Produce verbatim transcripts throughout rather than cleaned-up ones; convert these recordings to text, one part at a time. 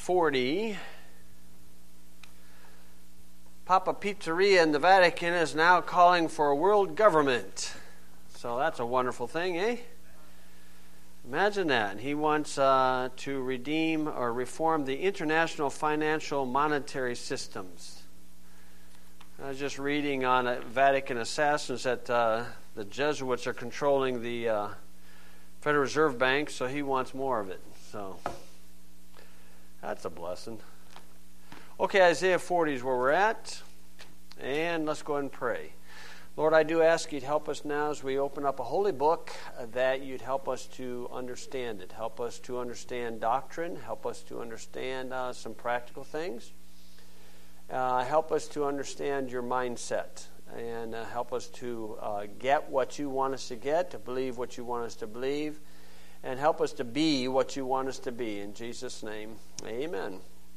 forty. Papa Pizzeria in the Vatican is now calling for a world government. So that's a wonderful thing, eh? Imagine that. He wants uh, to redeem or reform the international financial monetary systems. I was just reading on uh, Vatican assassins that uh, the Jesuits are controlling the uh, Federal Reserve Bank, so he wants more of it. So that's a blessing. Okay, Isaiah forty is where we're at. And let's go ahead and pray. Lord, I do ask you to help us now as we open up a holy book, uh, that you'd help us to understand it. Help us to understand doctrine. Help us to understand uh, some practical things. Uh, help us to understand your mindset. And uh, help us to uh, get what you want us to get, to believe what you want us to believe. And help us to be what you want us to be. In Jesus' name, amen.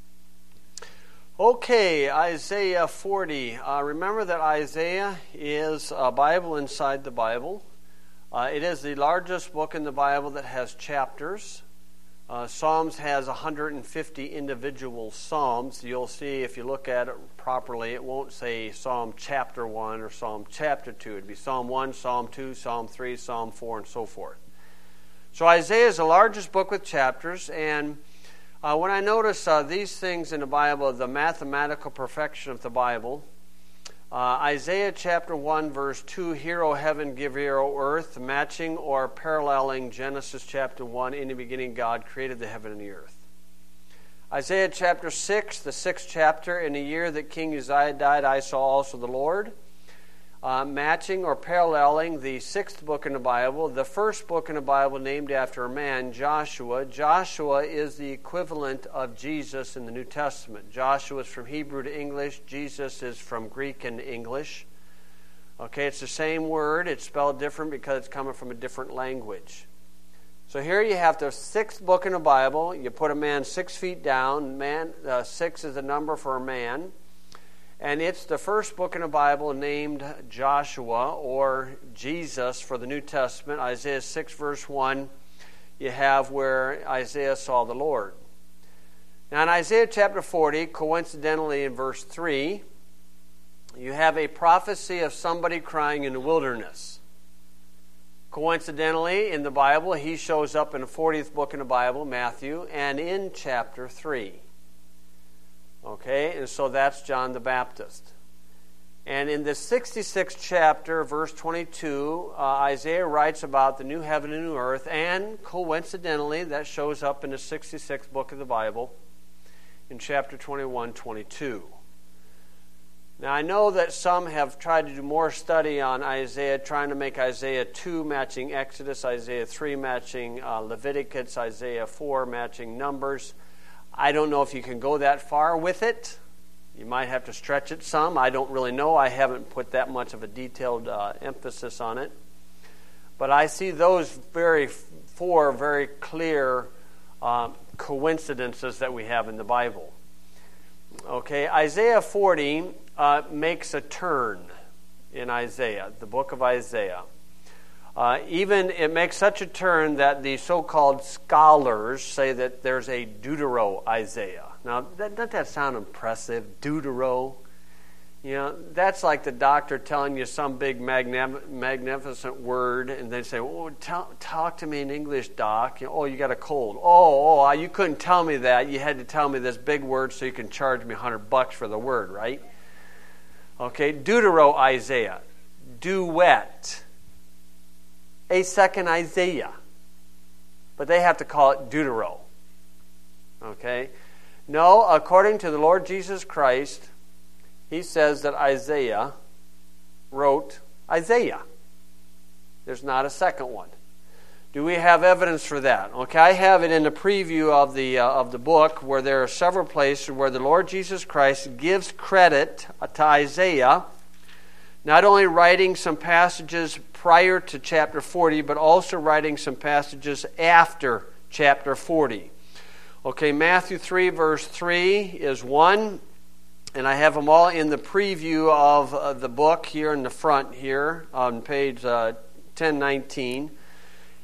Okay, Isaiah forty. Uh, remember that Isaiah is a Bible inside the Bible. Uh, it is the largest book in the Bible that has chapters. Uh, Psalms has one hundred fifty individual psalms. You'll see if you look at it properly, it won't say Psalm chapter one or Psalm chapter two. It'd be Psalm one, Psalm two, Psalm three, Psalm four, and so forth. So Isaiah is the largest book with chapters, and Uh, when I notice uh, these things in the Bible, the mathematical perfection of the Bible, uh, Isaiah chapter one, verse two, Hear, O heaven, give ear, O earth, matching or paralleling Genesis chapter one, in the beginning God created the heaven and the earth. Isaiah chapter six, the sixth chapter, In the year that King Uzziah died, I saw also the Lord. Uh, matching or paralleling the sixth book in the Bible, the first book in the Bible named after a man, Joshua. Joshua is the equivalent of Jesus in the New Testament. Joshua is from Hebrew to English. Jesus is from Greek and English. Okay, it's the same word. It's spelled different because it's coming from a different language. So here you have the sixth book in the Bible. You put a man six feet down. Man, uh, six is a number for a man. And it's the first book in the Bible named Joshua, or Jesus for the New Testament. Isaiah six, verse one, you have where Isaiah saw the Lord. Now in Isaiah chapter forty, coincidentally in verse three, you have a prophecy of somebody crying in the wilderness. Coincidentally, in the Bible, he shows up in the fortieth book in the Bible, Matthew, and in chapter three. Okay, and so that's John the Baptist. And in the sixty-sixth chapter, verse twenty-two, uh, Isaiah writes about the new heaven and new earth, and coincidentally, that shows up in the sixty-sixth book of the Bible in chapter twenty-one, twenty-two. Now, I know that some have tried to do more study on Isaiah, trying to make Isaiah two matching Exodus, Isaiah three matching uh, Leviticus, Isaiah four matching Numbers. I don't know if you can go that far with it. You might have to stretch it some. I don't really know. I haven't put that much of a detailed uh, emphasis on it. But I see those very four very clear uh, coincidences that we have in the Bible. Okay, Isaiah forty uh, makes a turn in Isaiah, the book of Isaiah. Uh, even it makes such a turn that the so-called scholars say that there's a Deutero-Isaiah. Now, that, doesn't that sound impressive? Deutero? You know, that's like the doctor telling you some big magnific- magnificent word, and they say, "Oh, tell, talk to me in English, doc." You know, "Oh, you got a cold." "Oh, oh, you couldn't tell me that. You had to tell me this big word so you can charge me a hundred bucks for the word, right?" Okay, Deutero-Isaiah. Duet. A second Isaiah. But they have to call it Deutero. Okay? No, according to the Lord Jesus Christ, he says that Isaiah wrote Isaiah. There's not a second one. Do we have evidence for that? Okay, I have it in the preview of the uh, of the book where there are several places where the Lord Jesus Christ gives credit to Isaiah, not only writing some passages prior to chapter forty, but also writing some passages after chapter forty. Okay, Matthew three, verse three is one, and I have them all in the preview of uh, the book here in the front here on page uh, ten nineteen.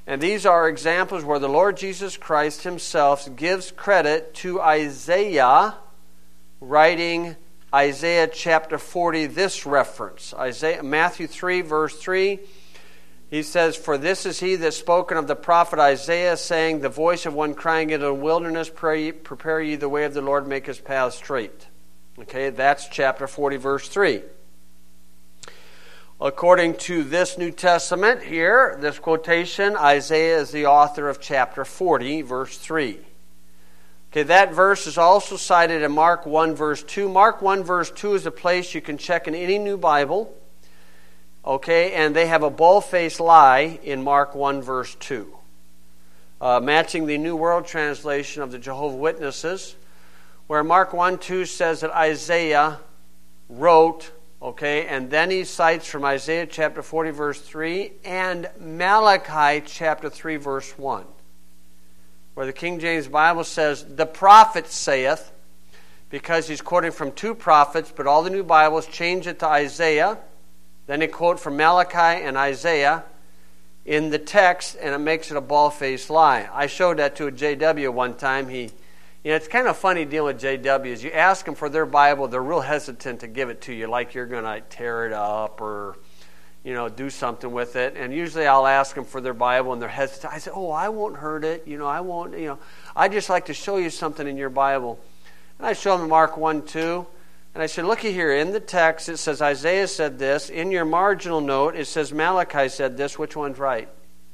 And these are examples where the Lord Jesus Christ himself gives credit to Isaiah writing Isaiah chapter forty, this reference. Isaiah, Matthew three, verse three, he says, "For this is he that spoken of the prophet Isaiah, saying, the voice of one crying in the wilderness, prepare ye the way of the Lord, make his path straight." Okay, that's chapter forty, verse three. According to this New Testament here, this quotation, Isaiah is the author of chapter forty, verse three. Okay, that verse is also cited in Mark one, verse two. Mark one, verse two is a place you can check in any new Bible. Okay, and they have a bold-faced lie in Mark one, verse two. Uh, matching the New World Translation of the Jehovah's Witnesses, where Mark one, two says that Isaiah wrote, okay, and then he cites from Isaiah chapter forty, verse three, and Malachi chapter three, verse one. Where the King James Bible says, the prophet saith, because he's quoting from two prophets, but all the new Bibles change it to Isaiah. Then they quote from Malachi and Isaiah in the text, and it makes it a bald-faced lie. I showed that to a J W one time. He, you know, it's kind of funny dealing with J Ws. You ask them for their Bible, they're real hesitant to give it to you, like you're going to tear it up or, you know, do something with it. And usually I'll ask them for their Bible, and they're hesitant. I say, oh, I won't hurt it. You know, I won't, you know. I just like to show you something in your Bible. And I show them Mark one, two. And I said, looky here, in the text it says Isaiah said this. In your marginal note it says Malachi said this. Which one's right?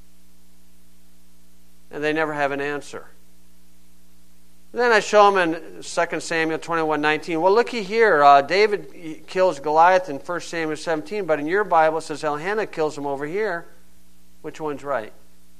And they never have an answer. And then I show them in Second Samuel twenty-one, nineteen. Well, looky here, uh, David kills Goliath in First Samuel seventeen, but in your Bible it says Elkanah kills him over here. Which one's right?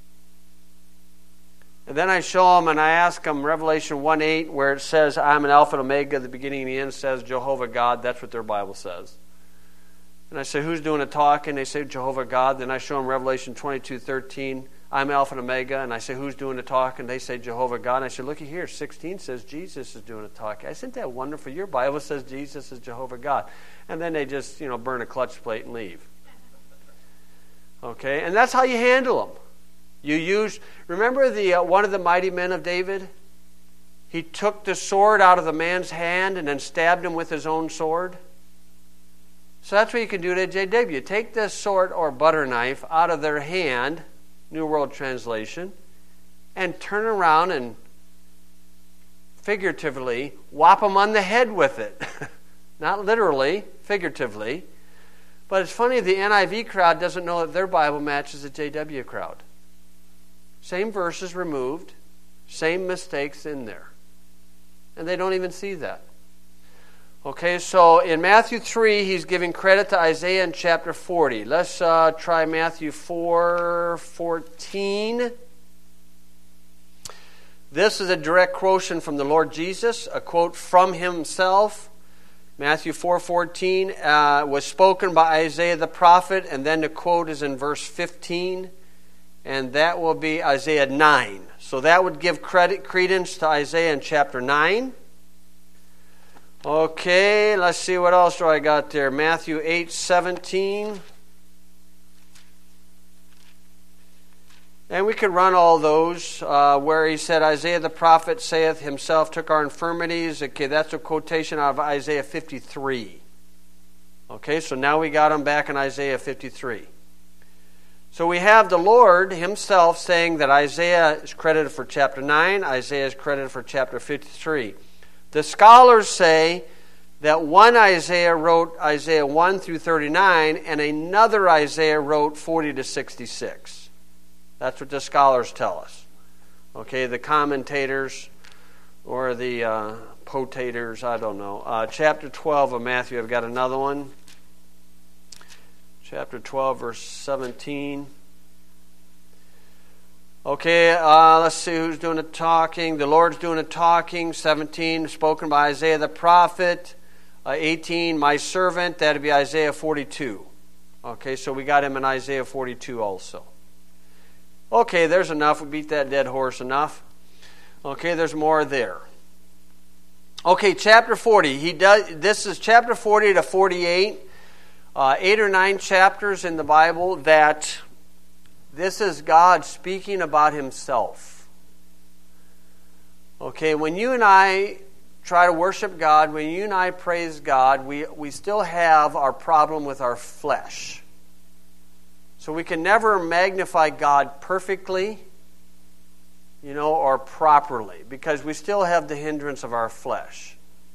And then I show them and I ask them Revelation one eight, where it says, I'm an Alpha and Omega, the beginning and the end, says Jehovah God. That's what their Bible says. And I say, who's doing the talking? They say Jehovah God. Then I show them Revelation twenty-two, thirteen, I'm Alpha and Omega. And I say, who's doing the talking? They say Jehovah God. And I say, looky here, sixteen says Jesus is doing the talking. Isn't that wonderful? Your Bible says Jesus is Jehovah God. And then they just, you know, burn a clutch plate and leave. Okay, and that's how you handle them. You use, remember the uh, one of the mighty men of David? He took the sword out of the man's hand and then stabbed him with his own sword. So that's what you can do to J W. Take this sword or butter knife out of their hand, New World Translation, and turn around and figuratively whop them on the head with it. Not literally, figuratively. But it's funny, the N I V crowd doesn't know that their Bible matches the J W crowd. Same verses removed, same mistakes in there. And they don't even see that. Okay, so in Matthew three, he's giving credit to Isaiah in chapter forty. Let's uh, try Matthew four fourteen. This is a direct quotation from the Lord Jesus, a quote from himself. Matthew four fourteen uh, was spoken by Isaiah the prophet, and then the quote is in verse fifteen. And that will be Isaiah nine. So that would give credit credence to Isaiah in chapter nine. Okay, let's see what else do I got there. Matthew eight seventeen. And we could run all those uh, where he said, Isaiah the prophet saith himself took our infirmities. Okay, that's a quotation out of Isaiah fifty-three. Okay, so now we got them back in Isaiah fifty-three. So we have the Lord himself saying that Isaiah is credited for chapter nine, Isaiah is credited for chapter fifty-three. The scholars say that one Isaiah wrote Isaiah one through thirty-nine, and another Isaiah wrote forty to sixty-six. That's what the scholars tell us. Okay, the commentators or the uh, potators, I don't know. Uh, chapter twelve of Matthew, I've got another one. Chapter twelve, verse seventeen. Okay, uh, let's see who's doing the talking. The Lord's doing the talking. seventeen, spoken by Isaiah the prophet. Uh, eighteen, my servant. That'd be Isaiah forty-two. Okay, so we got him in Isaiah forty-two also. Okay, there's enough. We beat that dead horse enough. Okay, there's more there. Okay, chapter forty. He does. This is chapter forty to forty-eight. Uh, eight or nine chapters in the Bible that this is God speaking about himself. Okay, when you and I try to worship God, when you and I praise God, we, we still have our problem with our flesh. So we can never magnify God perfectly, you know, or properly, because we still have the hindrance of our flesh.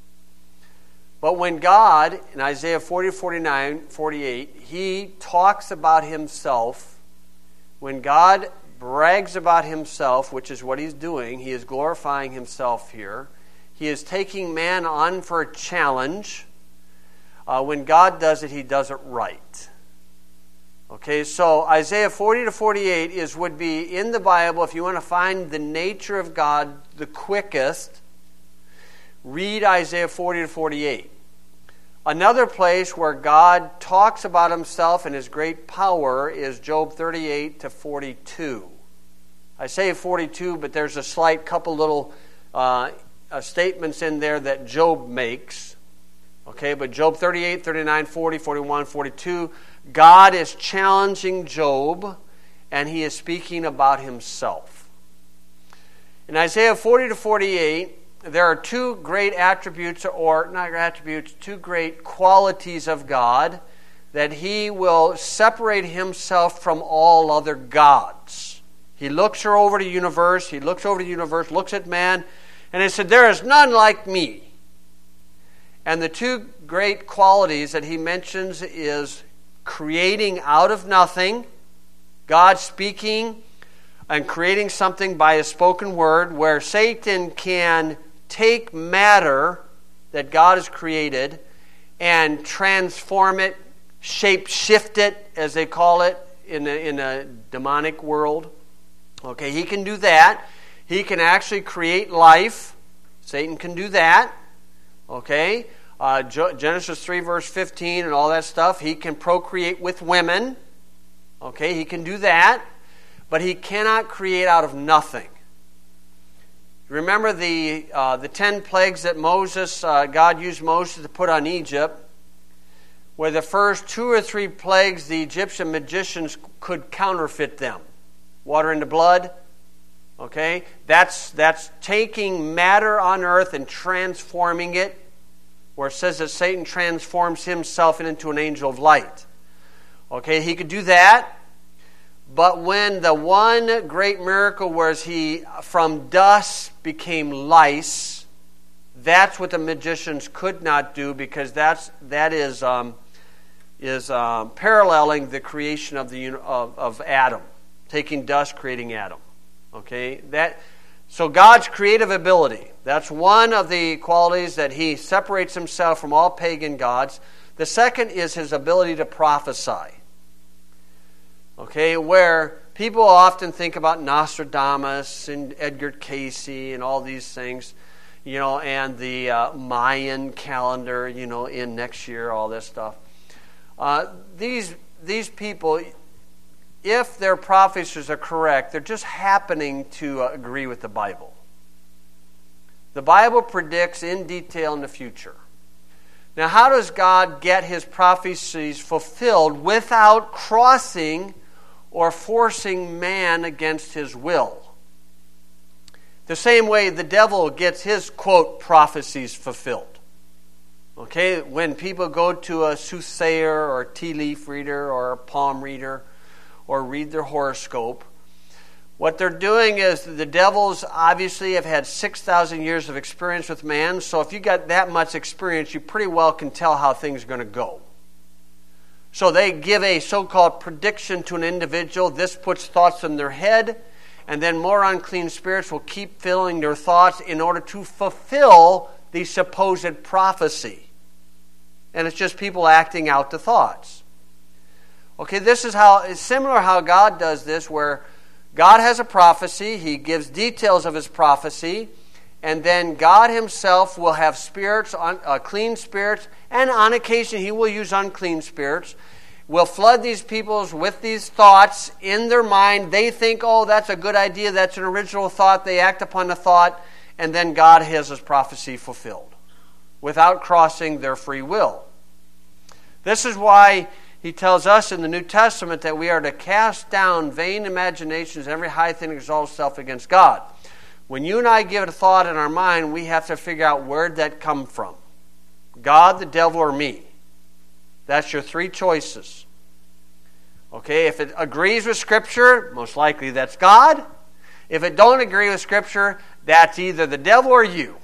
But when God, in Isaiah forty, forty-nine, forty-eight, he talks about himself, when God brags about himself, which is what he's doing, he is glorifying himself here. He is taking man on for a challenge. Uh, when God does it, he does it right. Okay, so Isaiah forty to forty-eight is would be in the Bible, if you want to find the nature of God the quickest, read Isaiah forty to forty-eight. Another place where God talks about himself and his great power is Job thirty-eight to forty-two. I say forty-two, but there's a slight couple little uh, uh, statements in there that Job makes. Okay, but Job thirty-eight, thirty-nine, forty, forty-one, forty-two, God is challenging Job, and he is speaking about himself. In Isaiah forty to forty-eight, there are two great attributes, or not attributes, two great qualities of God, that he will separate himself from all other gods. He looks over the universe, he looks over the universe, looks at man, and he said, there is none like me. And the two great qualities that he mentions is creating out of nothing, God speaking and creating something by a spoken word, where Satan can take matter that God has created and transform it, shape-shift it, as they call it in a, in a demonic world. Okay, he can do that. He can actually create life. Satan can do that. Okay, uh, Genesis three verse fifteen and all that stuff. He can procreate with women. Okay, he can do that. But he cannot create out of nothing. Remember the uh, the ten plagues that Moses, uh, God used Moses to put on Egypt, where the first two or three plagues the Egyptian magicians could counterfeit them. Water into blood. Okay? That's, that's taking matter on earth and transforming it, where it says that Satan transforms himself into an angel of light. Okay, he could do that. But when the one great miracle was he from dust became lice, that's what the magicians could not do, because that's that is um, is um, paralleling the creation of the of, of Adam, taking dust, creating Adam. Okay, that so God's creative ability. That's one of the qualities that he separates himself from all pagan gods. The second is his ability to prophesy. Okay, where people often think about Nostradamus and Edgar Cayce and all these things, you know, and the uh, Mayan calendar, you know, in next year, all this stuff. Uh, these these people, if their prophecies are correct, they're just happening to uh, agree with the Bible. The Bible predicts in detail in the future. Now, how does God get his prophecies fulfilled without crossing or forcing man against his will? The same way the devil gets his, quote, prophecies fulfilled. Okay, when people go to a soothsayer or a tea leaf reader or a palm reader or read their horoscope, what they're doing is the devils obviously have had six thousand years of experience with man, so if you got that much experience, you pretty well can tell how things are going to go. So they give a so-called prediction to an individual. This puts thoughts in their head, and then more unclean spirits will keep filling their thoughts in order to fulfill the supposed prophecy. And it's just people acting out the thoughts. Okay, this is how it's similar how God does this, where God has a prophecy, he gives details of his prophecy, and then God himself will have spirits, uh, clean spirits, and on occasion he will use unclean spirits, will flood these people with these thoughts in their mind. They think, oh, that's a good idea, that's an original thought. They act upon the thought, and then God has his prophecy fulfilled without crossing their free will. This is why he tells us in the New Testament that we are to cast down vain imaginations, every high thing that exalts itself against God. When you and I give it a thought in our mind, we have to figure out where did that come from. God, the devil, or me. That's your three choices. Okay, if it agrees with Scripture, most likely that's God. If it don't agree with Scripture, that's either the devil or you.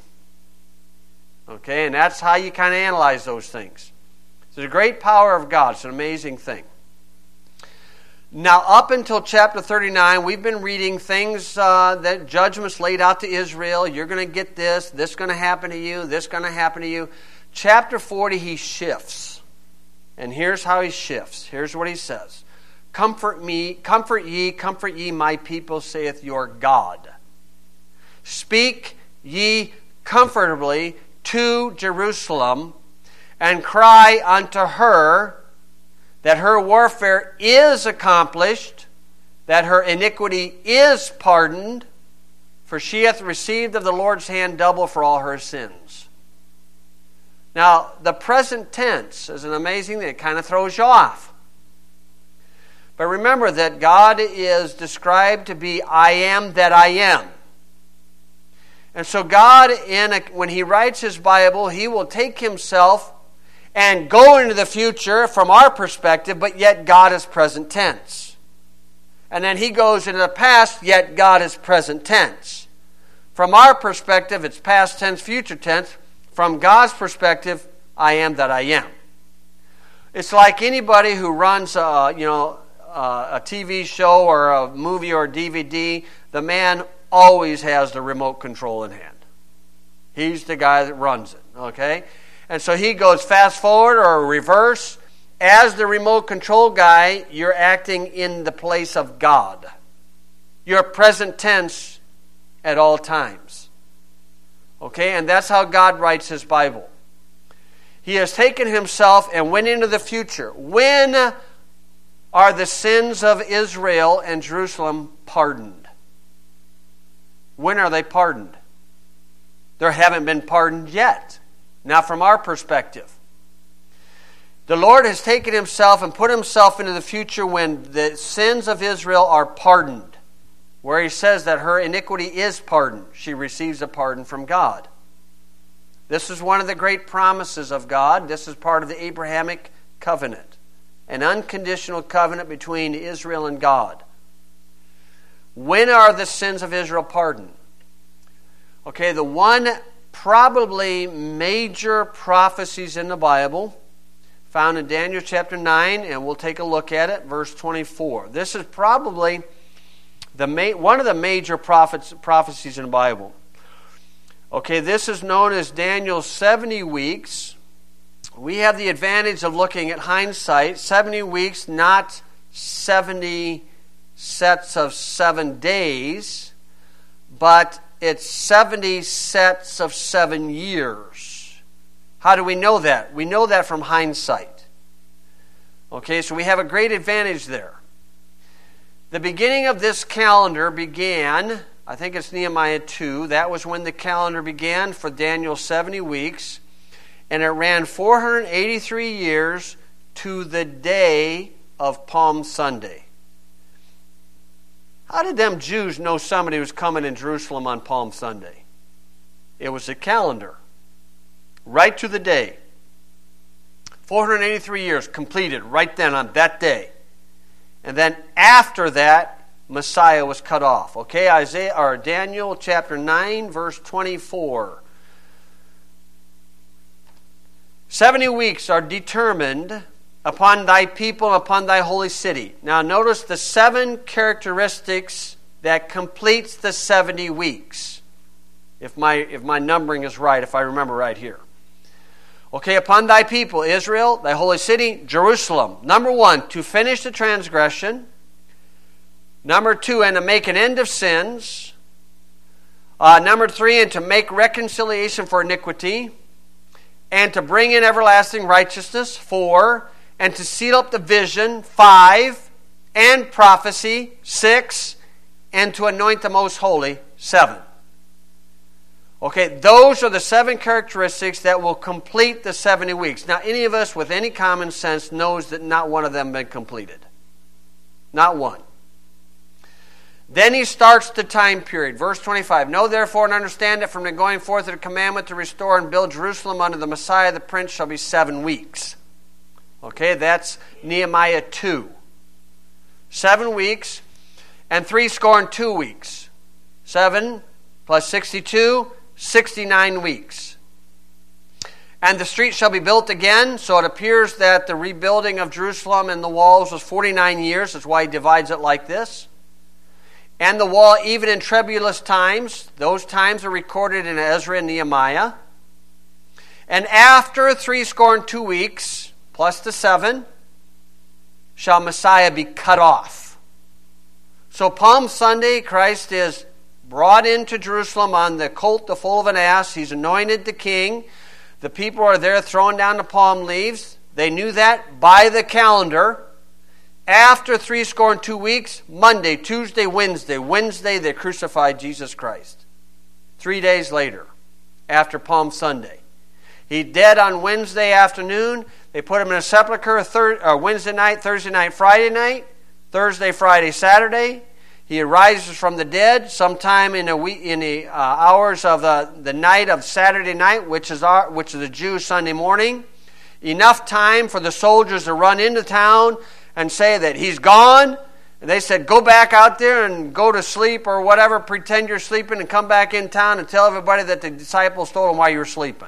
Okay, and that's how you kind of analyze those things. So the great power of God. It's an amazing thing. Now, up until chapter thirty-nine, we've been reading things uh, that judgments laid out to Israel. You're going to get this. This is going to happen to you. This is going to happen to you. Chapter forty, he shifts. And here's how he shifts. Here's what he says. Comfort me, comfort ye, comfort ye, my people, saith your God. Speak ye comfortably to Jerusalem, and cry unto her that her warfare is accomplished, that her iniquity is pardoned, for she hath received of the Lord's hand double for all her sins. Now, the present tense is an amazing thing. It kind of throws you off. But remember that God is described to be I am that I am. And so God, in a, when He writes His Bible, He will take Himself and go into the future from our perspective, but yet God is present tense. And then He goes into the past, yet God is present tense. From our perspective, it's past tense, future tense. From God's perspective, I am that I am. It's like anybody who runs, uh, you know, uh, a T V show or a movie or a D V D. The man always has the remote control in hand. He's the guy that runs it. Okay. And so he goes fast forward or reverse. As the remote control guy, you're acting in the place of God. You're present tense at all times. Okay, and that's how God writes His Bible. He has taken Himself and went into the future. When are the sins of Israel and Jerusalem pardoned? When are they pardoned? They haven't been pardoned yet. Now, from our perspective, the Lord has taken Himself and put Himself into the future when the sins of Israel are pardoned, where He says that her iniquity is pardoned. She receives a pardon from God. This is one of the great promises of God. This is part of the Abrahamic covenant, an unconditional covenant between Israel and God. When are the sins of Israel pardoned? Okay, the one probably major prophecies in the Bible found in Daniel chapter nine, and we'll take a look at it, verse twenty-four. This is probably the ma- one of the major prophets, prophecies in the Bible. Okay, this is known as Daniel's seventy weeks. We have the advantage of looking at hindsight. seventy weeks, not seventy sets of seven days, but it's seventy sets of seven years. How do we know that? We know that from hindsight. Okay, so we have a great advantage there. The beginning of this calendar began, I think it's Nehemiah two. That was when the calendar began for Daniel's seventy weeks. And it ran four hundred eighty-three years to the day of Palm Sunday. How did them Jews know somebody was coming in Jerusalem on Palm Sunday? It was a calendar. Right to the day. four hundred eighty-three years completed right then on that day. And then after that, Messiah was cut off. Okay, Isaiah or Daniel chapter nine, verse twenty-four. Seventy weeks are determined upon thy people and upon thy holy city. Now notice the seven characteristics that completes the seventy weeks. If my if my numbering is right, if I remember right here. Okay, upon thy people, Israel, thy holy city, Jerusalem. Number one, to finish the transgression. Number two, and to make an end of sins. Uh, number three, and to make reconciliation for iniquity. And to bring in everlasting righteousness. Four, and to seal up the vision. Five, and prophecy. Six, and to anoint the most holy. Seven. Okay, those are the seven characteristics that will complete the seventy weeks. Now, any of us with any common sense knows that not one of them has been completed. Not one. Then he starts the time period. Verse twenty-five, know therefore and understand that from the going forth of the commandment to restore and build Jerusalem unto the Messiah the Prince shall be seven weeks. Okay, that's Nehemiah two. Seven weeks and three score and two weeks. Seven plus sixty-two, sixty-nine weeks. And the street shall be built again. So it appears that the rebuilding of Jerusalem and the walls was forty-nine years. That's why he divides it like this. And the wall, even in troublous times, those times are recorded in Ezra and Nehemiah. And after three score and two weeks, plus the seven, shall Messiah be cut off. So Palm Sunday, Christ is brought into Jerusalem on the colt, the foal of an ass. He's anointed the king. The people are there throwing down the palm leaves. They knew that by the calendar. After three score and two weeks, Monday, Tuesday, Wednesday. Wednesday, they crucified Jesus Christ. Three days later, after Palm Sunday. He dead on Wednesday afternoon. They put him in a sepulcher thir- uh, Wednesday night, Thursday night, Friday night. Thursday, Friday, Saturday. He arises from the dead sometime in the week, in the uh, hours of the, the night of Saturday night, which is our, which is the Jews' Sunday morning. Enough time for the soldiers to run into town and say that he's gone. And they said, go back out there and go to sleep or whatever, pretend you're sleeping and come back in town and tell everybody that the disciples told them why you were sleeping.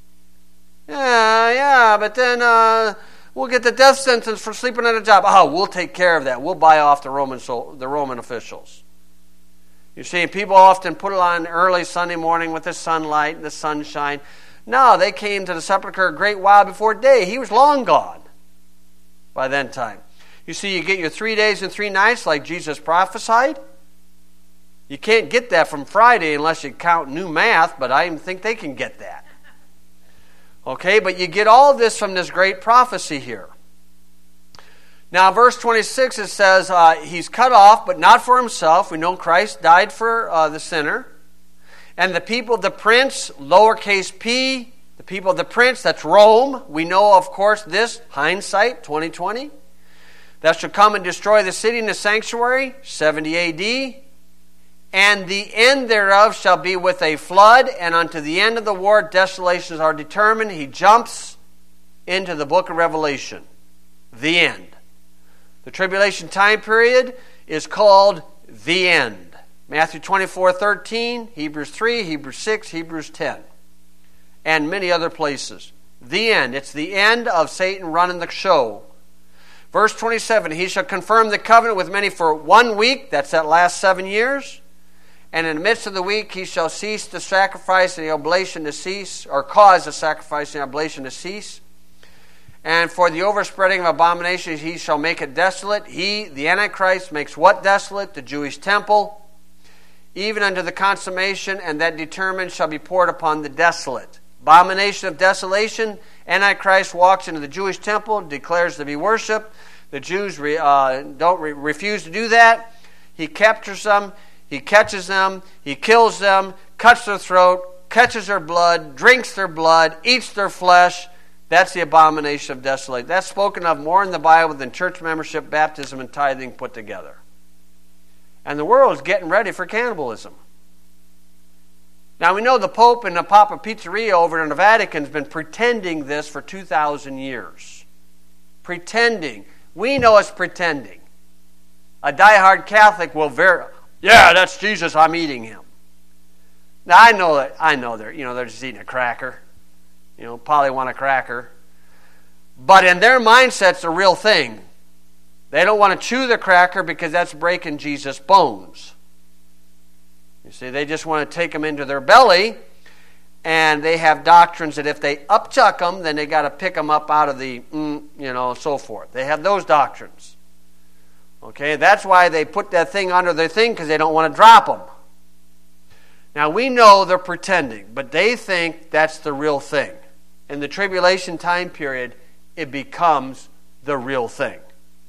Yeah, yeah, but then uh, we'll get the death sentence for sleeping on a job. Oh, we'll take care of that. We'll buy off the Roman the Roman officials. You see, people often put it on early Sunday morning with the sunlight and the sunshine. No, they came to the sepulcher a great while before day. He was long gone by then time. You see, you get your three days and three nights like Jesus prophesied. You can't get that from Friday unless you count new math, but I even think they can get that. Okay, but you get all this from this great prophecy here. Now, verse twenty-six, it says, uh, he's cut off, but not for himself. We know Christ died for uh, the sinner. And the people of the prince, lowercase p, the people of the prince, that's Rome. We know, of course, this, hindsight, twenty twenty. That shall come and destroy the city and the sanctuary, seventy A D. And the end thereof shall be with a flood, and unto the end of the war desolations are determined. He jumps into the book of Revelation. The end. The tribulation time period is called the end. Matthew twenty-four thirteen, Hebrews three, Hebrews six, Hebrews ten. And many other places. The end. It's the end of Satan running the show. Verse twenty-seven, he shall confirm the covenant with many for one week. That's that last seven years. And in the midst of the week, he shall cease the sacrifice and the oblation to cease, or cause the sacrifice and the oblation to cease. And for the overspreading of abominations, he shall make it desolate. He, the Antichrist, makes what desolate? The Jewish temple. Even unto the consummation, and that determined shall be poured upon the desolate. Abomination of desolation. Antichrist walks into the Jewish temple, declares to be worship. The Jews re, uh, don't re, refuse to do that. He captures them. He catches them, he kills them, cuts their throat, catches their blood, drinks their blood, eats their flesh. That's the abomination of desolation. That's spoken of more in the Bible than church membership, baptism, and tithing put together. And the world is getting ready for cannibalism. Now we know the Pope and the Papa Pizzeria over in the Vatican has been pretending this for two thousand years. Pretending. We know it's pretending. A diehard Catholic will verify. Yeah, that's Jesus. I'm eating him. Now I know that I know they're you know they're just eating a cracker, you know, probably want a cracker, but in their mindset, it's a real thing. They don't want to chew the cracker because that's breaking Jesus' bones. You see, they just want to take them into their belly, and they have doctrines that if they upchuck them, then they got to pick them up out of the mm, you know so forth. They have those doctrines. Okay, that's why they put that thing under their thing, because they don't want to drop them. Now, we know they're pretending, but they think that's the real thing. In the tribulation time period, it becomes the real thing.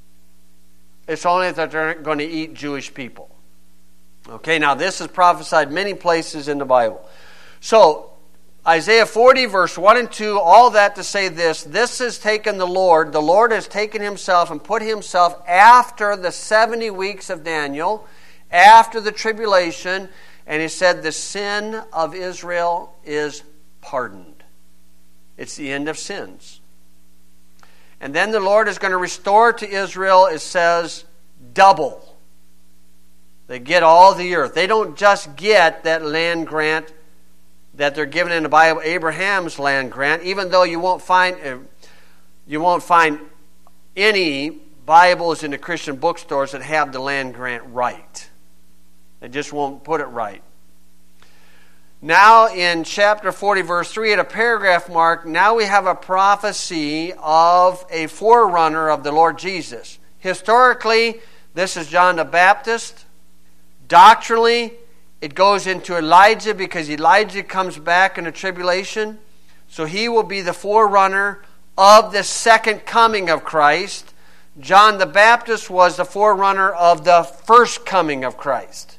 It's only that they're going to eat Jewish people. Okay, now this is prophesied many places in the Bible. So, Isaiah forty, verse one and two, all that to say this, this has taken the Lord, the Lord has taken himself and put himself after the seventy weeks of Daniel, after the tribulation, and he said the sin of Israel is pardoned. It's the end of sins. And then the Lord is going to restore to Israel, it says, double. They get all the earth. They don't just get that land grant that they're given in the Bible, Abraham's land grant, even though you won't find you won't find any Bibles in the Christian bookstores that have the land grant right. They just won't put it right. Now in chapter forty, verse three, at a paragraph mark, now we have a prophecy of a forerunner of the Lord Jesus. Historically, this is John the Baptist. Doctrinally, it goes into Elijah because Elijah comes back in the tribulation. So he will be the forerunner of the second coming of Christ. John the Baptist was the forerunner of the first coming of Christ.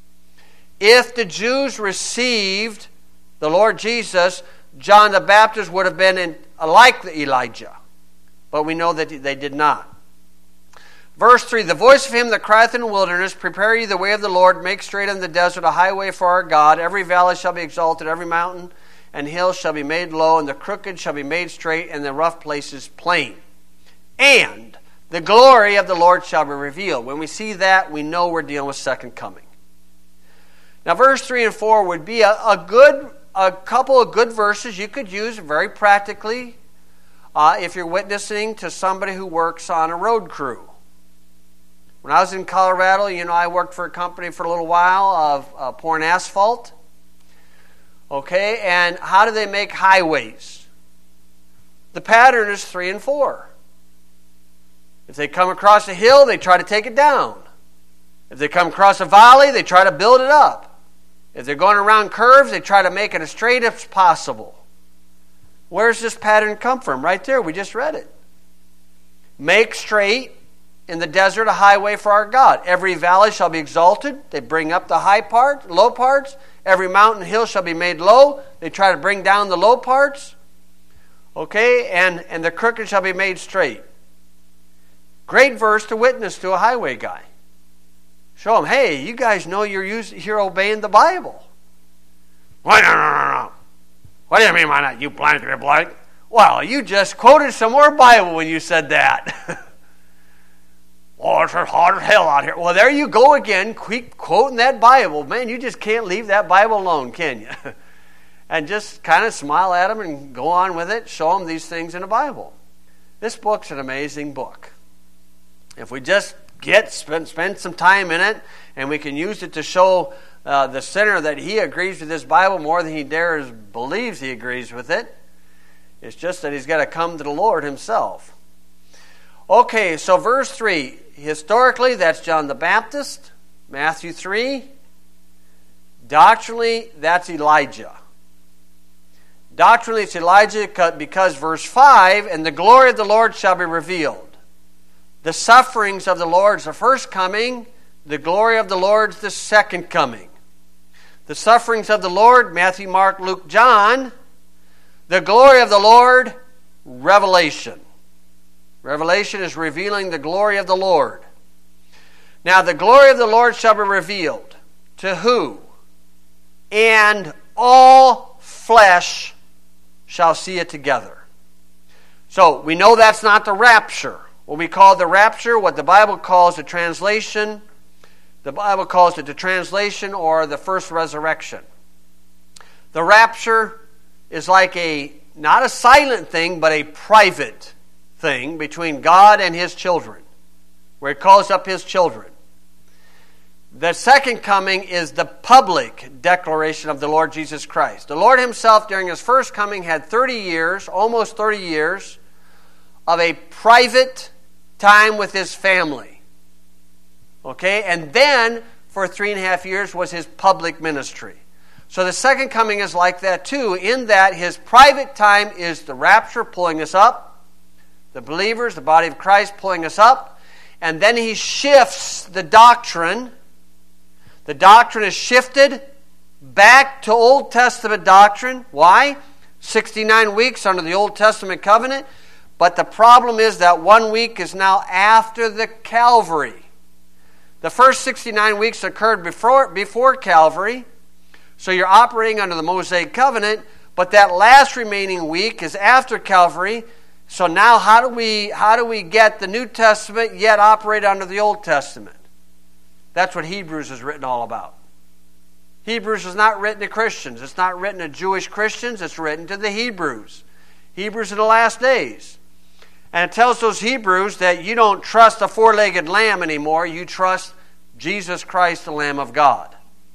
If the Jews received the Lord Jesus, John the Baptist would have been in, like Elijah. But we know that they did not. Verse three, the voice of him that crieth in the wilderness, prepare ye the way of the Lord, make straight in the desert a highway for our God. Every valley shall be exalted, every mountain and hill shall be made low, and the crooked shall be made straight, and the rough places plain. And the glory of the Lord shall be revealed. When we see that, we know we're dealing with second coming. Now, verse three and four would be a, a good, a couple of good verses you could use very practically uh, if you're witnessing to somebody who works on a road crew. When I was in Colorado, you know, I worked for a company for a little while of uh, pouring asphalt. Okay, and how do they make highways? The pattern is three and four. If they come across a hill, they try to take it down. If they come across a valley, they try to build it up. If they're going around curves, they try to make it as straight as possible. Where's this pattern come from? Right there, we just read it. Make straight in the desert a highway for our God. Every valley shall be exalted. They bring up the high parts, low parts. Every mountain and hill shall be made low. They try to bring down the low parts. Okay, and, and the crooked shall be made straight. Great verse to witness to a highway guy. Show them, hey, you guys know you're using, you're obeying the Bible. What? No, no, no, no. What do you mean by that, you blankety blank? Well, you just quoted some more Bible when you said that. Oh, it's hot as hell out here. Well, there you go again, keep quoting that Bible. Man, you just can't leave that Bible alone, can you? And just kind of smile at them and go on with it. Show them these things in the Bible. This book's an amazing book. If we just get, spend, spend some time in it, and we can use it to show uh, the sinner that he agrees with this Bible more than he dares believes he agrees with it. It's just that he's got to come to the Lord himself. Okay, so verse three. Historically, that's John the Baptist. Matthew three. Doctrinally, that's Elijah. Doctrinally, it's Elijah because verse five, and the glory of the Lord shall be revealed. The sufferings of the Lord's the first coming. The glory of the Lord's the second coming. The sufferings of the Lord, Matthew, Mark, Luke, John. The glory of the Lord, Revelation. Revelation is revealing the glory of the Lord. Now, the glory of the Lord shall be revealed. To who? And all flesh shall see it together. So, we know that's not the rapture. What we call the rapture, what the Bible calls the translation, the Bible calls it the translation or the first resurrection. The rapture is like a, not a silent thing, but a private thing between God and His children, where He calls up His children. The second coming is the public declaration of the Lord Jesus Christ. The Lord Himself, during His first coming, had thirty years, almost thirty years, of a private time with His family. Okay? And then, for three and a half years, was His public ministry. So the second coming is like that too, in that His private time is the rapture, pulling us up, the believers, the body of Christ, pulling us up, and then He shifts the doctrine. The doctrine is shifted, back to Old Testament doctrine. Why? sixty-nine weeks under the Old Testament covenant. But the problem is that one week is now after the Calvary. The first sixty-nine weeks occurred before, before Calvary. So you're operating under the Mosaic covenant. But that last remaining week is after Calvary. So now how do we, how do we get the New Testament yet operate under the Old Testament? That's what Hebrews is written all about. Hebrews is not written to Christians. It's not written to Jewish Christians. It's written to the Hebrews. Hebrews in the last days. And it tells those Hebrews that you don't trust a four-legged lamb anymore. You trust Jesus Christ, the Lamb of God.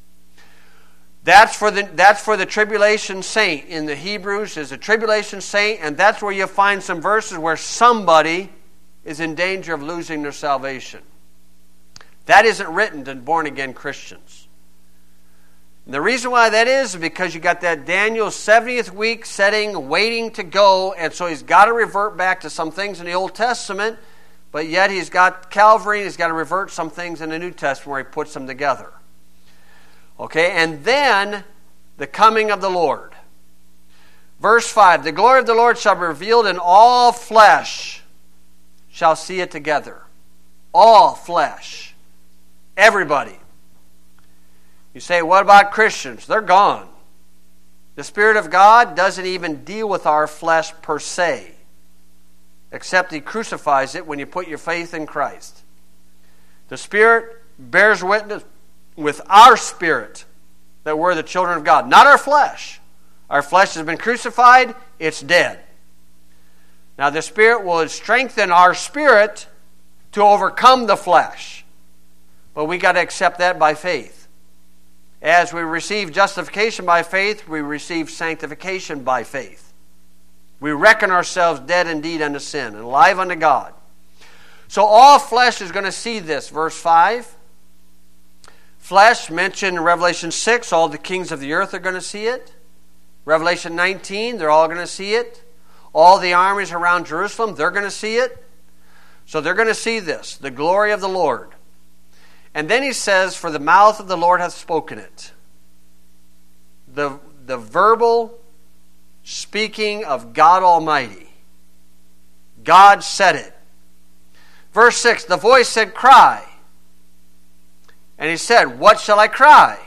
That's for the, that's for the tribulation saint. In the Hebrews is a tribulation saint, and that's where you find some verses where somebody is in danger of losing their salvation. That isn't written to born-again Christians. And the reason why that is is because you got that Daniel seventieth week setting waiting to go, and so he's got to revert back to some things in the Old Testament, but yet he's got Calvary, and he's got to revert some things in the New Testament where he puts them together. Okay, and then the coming of the Lord. Verse five, the glory of the Lord shall be revealed, and all flesh shall see it together. All flesh. Everybody. You say, what about Christians? They're gone. The Spirit of God doesn't even deal with our flesh per se, except He crucifies it when you put your faith in Christ. The Spirit bears witness with our spirit that we're the children of God, not our flesh. Our flesh has been crucified, it's dead. Now the Spirit will strengthen our spirit to overcome the flesh, but we got to accept that by faith. As we receive justification by faith, we receive sanctification by faith. We reckon ourselves dead indeed unto sin and alive unto God. So all flesh is going to see this. Verse five. Flesh mentioned in Revelation six, all the kings of the earth are going to see it. Revelation nineteen, they're all going to see it. All the armies around Jerusalem, they're going to see it. So they're going to see this, the glory of the Lord. And then he says, for the mouth of the Lord hath spoken it. The, the verbal speaking of God Almighty. God said it. Verse six, the voice said, cry. And he said, what shall I cry?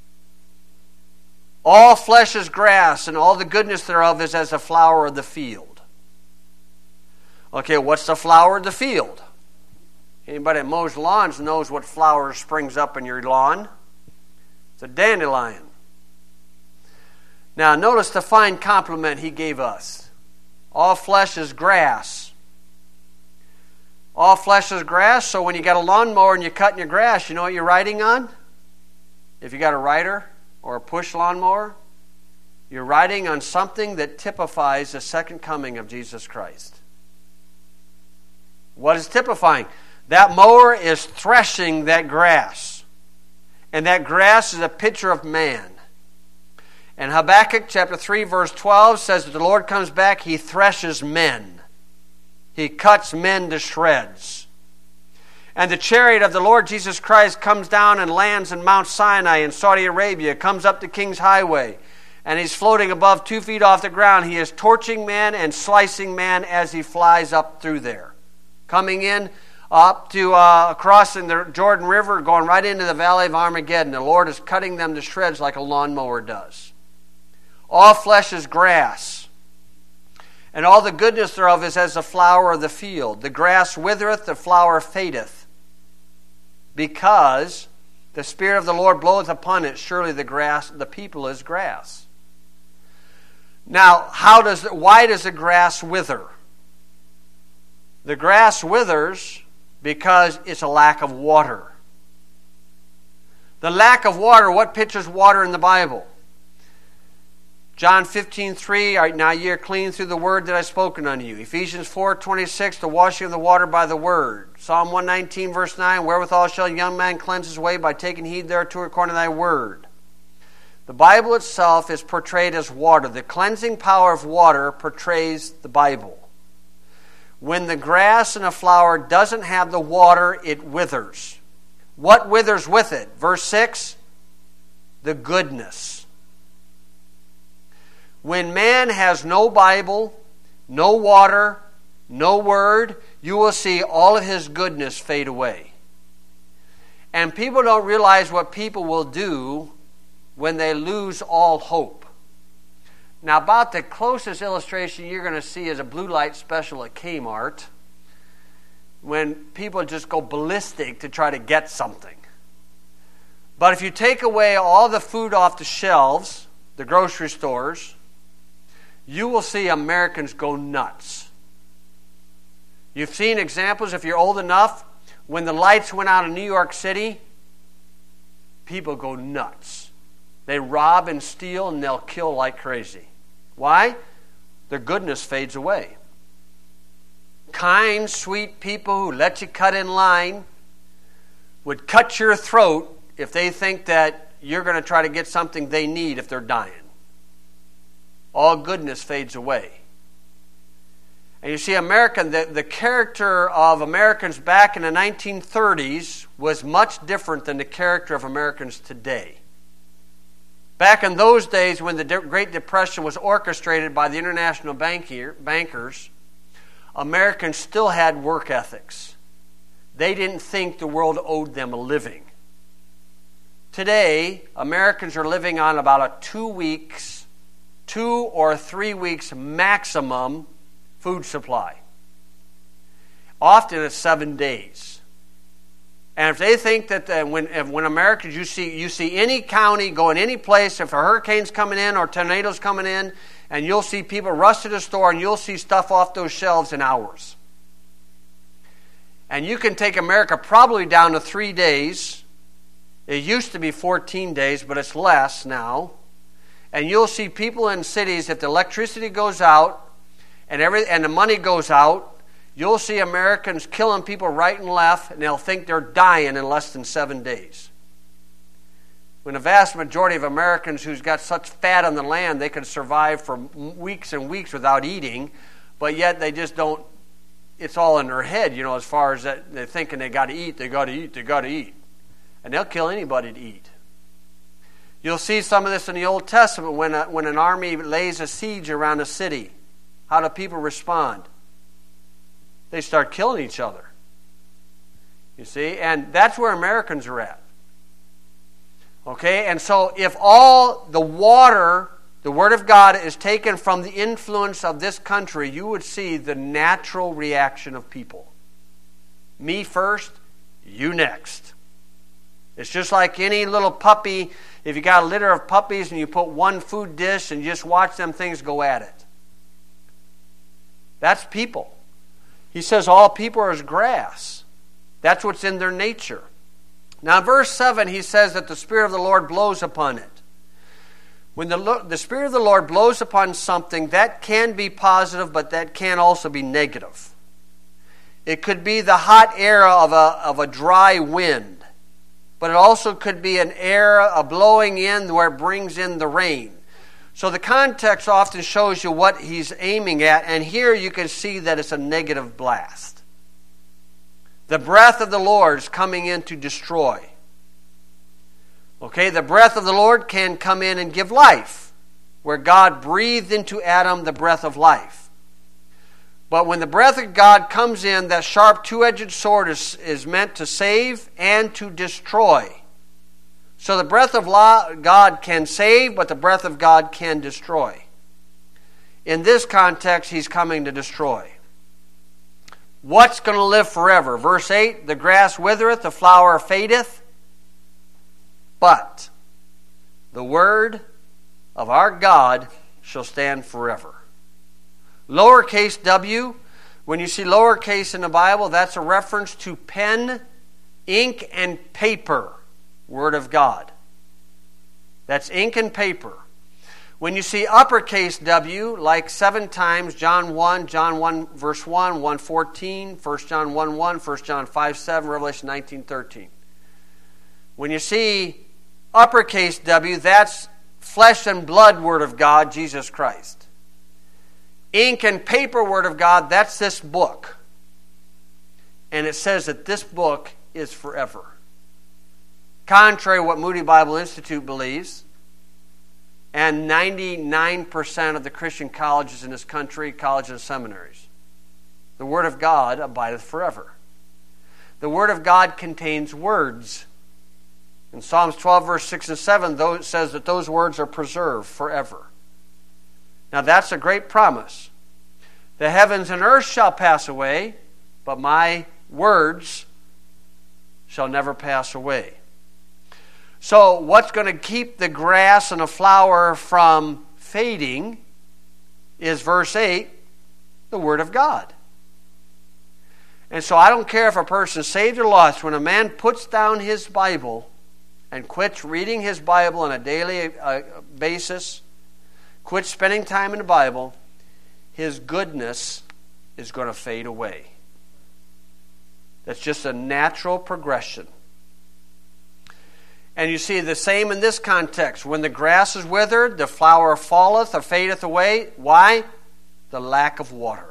All flesh is grass, and all the goodness thereof is as a flower of the field. Okay, what's the flower of the field? Anybody that mows lawns knows what flower springs up in your lawn. It's a dandelion. Now, notice the fine compliment he gave us. All flesh is grass. All flesh is grass, so when you got a lawnmower and you're cutting your grass, you know what you're riding on? If you got a rider or a push lawnmower, you're riding on something that typifies the second coming of Jesus Christ. What is typifying? That mower is threshing that grass. And that grass is a picture of man. And Habakkuk chapter three verse twelve says that the Lord comes back, He threshes men. He cuts men to shreds. And the chariot of the Lord Jesus Christ comes down and lands in Mount Sinai in Saudi Arabia, comes up the King's Highway, and He's floating above two feet off the ground. He is torching man and slicing man as He flies up through there. Coming in up to uh, crossing the Jordan River, going right into the valley of Armageddon. The Lord is cutting them to shreds like a lawnmower does. All flesh is grass, and all the goodness thereof is as the flower of the field. The grass withereth, the flower fadeth, because the Spirit of the Lord bloweth upon it. Surely the grass, the people is grass. Now, how does why does the grass wither? The grass withers because it's a lack of water. The lack of water, what pictures water in the Bible? John fifteen three, now ye are clean through the word that I have spoken unto you. Ephesians four twenty-six, the washing of the water by the word. Psalm one nineteen verse nine, wherewithal shall a young man cleanse his way? By taking heed thereto according to thy word. The Bible itself is portrayed as water. The cleansing power of water portrays the Bible. When the grass and a flower doesn't have the water, it withers. What withers with it? Verse six, the goodness. When man has no Bible, no water, no word, you will see all of his goodness fade away. And people don't realize what people will do when they lose all hope. Now, about the closest illustration you're going to see is a blue light special at Kmart, when people just go ballistic to try to get something. But if you take away all the food off the shelves, the grocery stores, you will see Americans go nuts. You've seen examples, if you're old enough, when the lights went out in New York City, people go nuts. They rob and steal and they'll kill like crazy. Why? Their goodness fades away. Kind, sweet people who let you cut in line would cut your throat if they think that you're going to try to get something they need if they're dying. All goodness fades away. And you see, American, the, the character of Americans back in the nineteen thirties was much different than the character of Americans today. Back in those days when the Great Depression was orchestrated by the international bankier, bankers, Americans still had work ethics. They didn't think the world owed them a living. Today, Americans are living on about a two weeks, two or three weeks maximum food supply. Often it's seven days. And if they think that the, when if, when Americans, you see you see any county, go in any place, if a hurricane's coming in or tornado's coming in, and you'll see people rush to the store and you'll see stuff off those shelves in hours. And you can take America probably down to three days. It used to be fourteen days, but it's less now. And you'll see people in cities, if the electricity goes out and every and the money goes out, you'll see Americans killing people right and left, and they'll think they're dying in less than seven days. When the vast majority of Americans who's got such fat on the land, they can survive for weeks and weeks without eating, but yet they just don't, it's all in their head, you know, as far as that they're thinking they got to eat, they got to eat, they got to eat. And they'll kill anybody to eat. You'll see some of this in the Old Testament when, a, when an army lays a siege around a city. How do people respond? They start killing each other. You see? And that's where Americans are at. Okay? And so if all the water, the Word of God, is taken from the influence of this country, you would see the natural reaction of people. Me first, you next. It's just like any little puppy. If you got a litter of puppies and you put one food dish and you just watch them things go at it. That's people. He says all people are as grass. That's what's in their nature. Now in verse seven he says that the Spirit of the Lord blows upon it. When the, the Spirit of the Lord blows upon something, that can be positive, but that can also be negative. It could be the hot air of a, of a dry wind. But it also could be an air, a blowing in where it brings in the rain. So the context often shows you what he's aiming at, and here you can see that it's a negative blast. The breath of the Lord is coming in to destroy. Okay, the breath of the Lord can come in and give life, where God breathed into Adam the breath of life. But when the breath of God comes in, that sharp two-edged sword is, is meant to save and to destroy. So the breath of God can save, but the breath of God can destroy. In this context, he's coming to destroy. What's going to live forever? Verse eight, the grass withereth, the flower fadeth, but the word of our God shall stand forever. Lowercase w, when you see lowercase in the Bible, that's a reference to pen, ink, and paper, Word of God. That's ink and paper. When you see uppercase W, like seven times, John one, John one verse one, one fourteen, First John one one, First John five seven, Revelation nineteen thirteen. When you see uppercase W, that's flesh and blood Word of God, Jesus Christ. Ink and paper Word of God, that's this book. And it says that this book is forever. contrary to what Moody Bible Institute believes, and ninety-nine percent of the Christian colleges in this country, colleges and seminaries. The Word of God abideth forever. The Word of God contains words. In Psalms twelve, verse six and seven, it says that those words are preserved forever. Now that's a great promise. The heavens and earth shall pass away, but my words shall never pass away. So what's going to keep the grass and the flower from fading is verse eight, the Word of God. And so I don't care if a person is saved or lost, when a man puts down his Bible and quits reading his Bible on a daily uh, basis, quits spending time in the Bible, his goodness is going to fade away. That's just a natural progression. And you see the same in this context. When the grass is withered, the flower falleth or fadeth away. Why? The lack of water.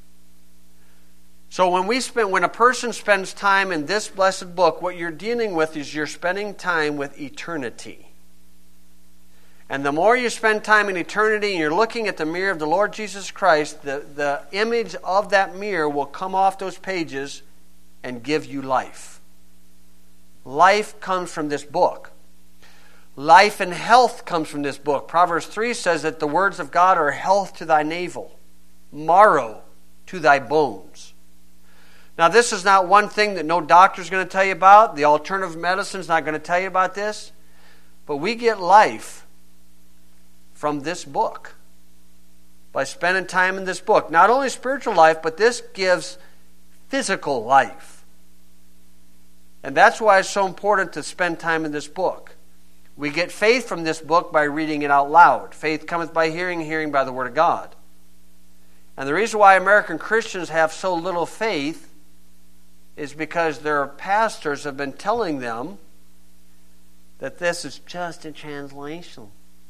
So when we spend, when a person spends time in this blessed book, what you're dealing with is you're spending time with eternity. And the more you spend time in eternity and you're looking at the mirror of the Lord Jesus Christ, the, the image of that mirror will come off those pages and give you life. Life comes from this book. Life and health comes from this book. Proverbs three says that the words of God are health to thy navel, marrow to thy bones. Now this is not one thing that no doctor is going to tell you about. The alternative medicine is not going to tell you about this. But we get life from this book by spending time in this book. Not only spiritual life, but this gives physical life. And that's why it's so important to spend time in this book. We get faith from this book by reading it out loud. Faith cometh by hearing, hearing by the Word of God. And the reason why American Christians have so little faith is because their pastors have been telling them that this is just a translation.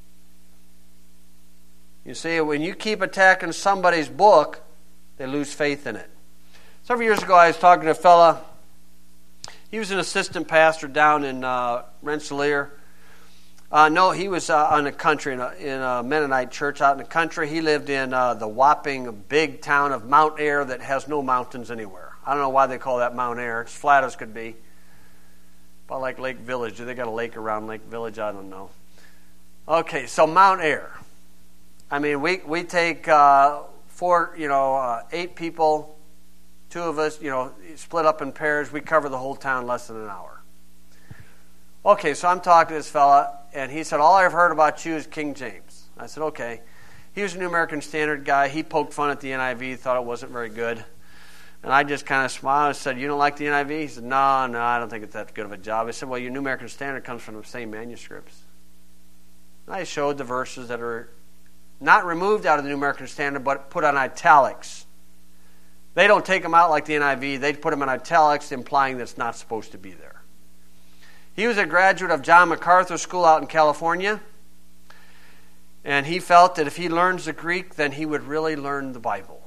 You see, when you keep attacking somebody's book, they lose faith in it. Several years ago, I was talking to a fella. He was an assistant pastor down in uh, Rensselaer. Uh, no, he was uh, on the country, in a, in a Mennonite church out in the country. He lived in uh, the whopping big town of Mount Ayr that has no mountains anywhere. I don't know why they call that Mount Ayr. It's flat as could be. About like Lake Village. Do they got a lake around Lake Village? I don't know. Okay, so Mount Ayr. I mean, we we take uh, four, you know, uh, eight people, two of us, you know, split up in pairs. We cover the whole town in less than an hour. Okay, so I'm talking to this fella, and he said, all I've heard about you is King James. I said, okay. He was a New American Standard guy. He poked fun at the N I V, thought it wasn't very good. And I just kind of smiled and said, you don't like the N I V? He said, no, no, I don't think it's that good of a job. I said, well, your New American Standard comes from the same manuscripts. And I showed the verses that are not removed out of the New American Standard, but put on italics. They don't take them out like the N I V. They put them in italics, implying that it's not supposed to be there. He was a graduate of John MacArthur School out in California. And he felt that if he learns the Greek, then he would really learn the Bible.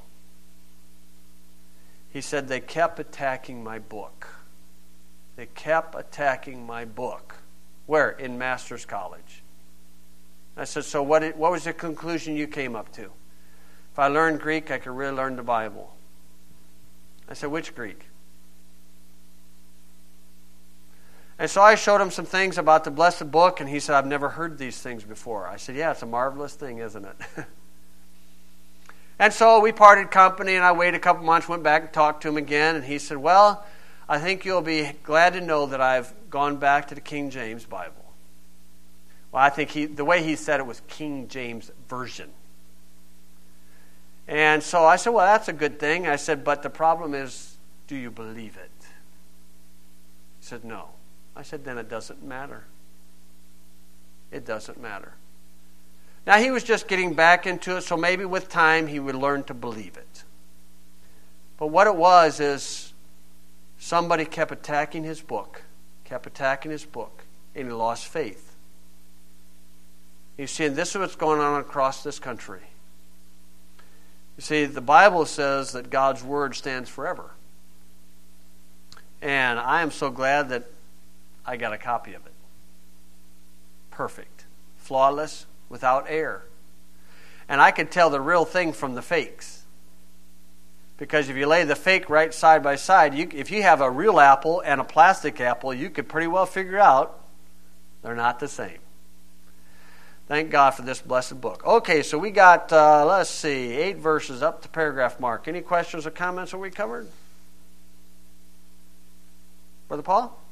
He said, they kept attacking my book. They kept attacking my book. Where? In Master's College. I said, so what, what was the conclusion you came up to? If I learned Greek, I could really learn the Bible. I said, which Greek? And so I showed him some things about the blessed book, and he said, I've never heard these things before. I said, yeah, it's a marvelous thing, isn't it? And so we parted company, and I waited a couple months, went back and talked to him again, and he said, well, I think you'll be glad to know that I've gone back to the King James Bible. Well, I think he, the way he said it was King James Version. And so I said, well, that's a good thing. I said, but the problem is, do you believe it? He said, no. I said, then it doesn't matter. It doesn't matter. Now, he was just getting back into it, so maybe with time he would learn to believe it. But what it was is somebody kept attacking his book, kept attacking his book, and he lost faith. You see, and this is what's going on across this country. You see, the Bible says that God's Word stands forever. And I am so glad that I got a copy of it. perfect, flawless, without error. And I can tell the real thing from the fakes. Because if you lay the fake right side by side, you, if you have a real apple and a plastic apple, you could pretty well figure out they're not the same. Thank God for this blessed book. Okay, so we got, uh, let's see, eight verses up to paragraph mark. Any questions or comments that we covered? Brother Paul?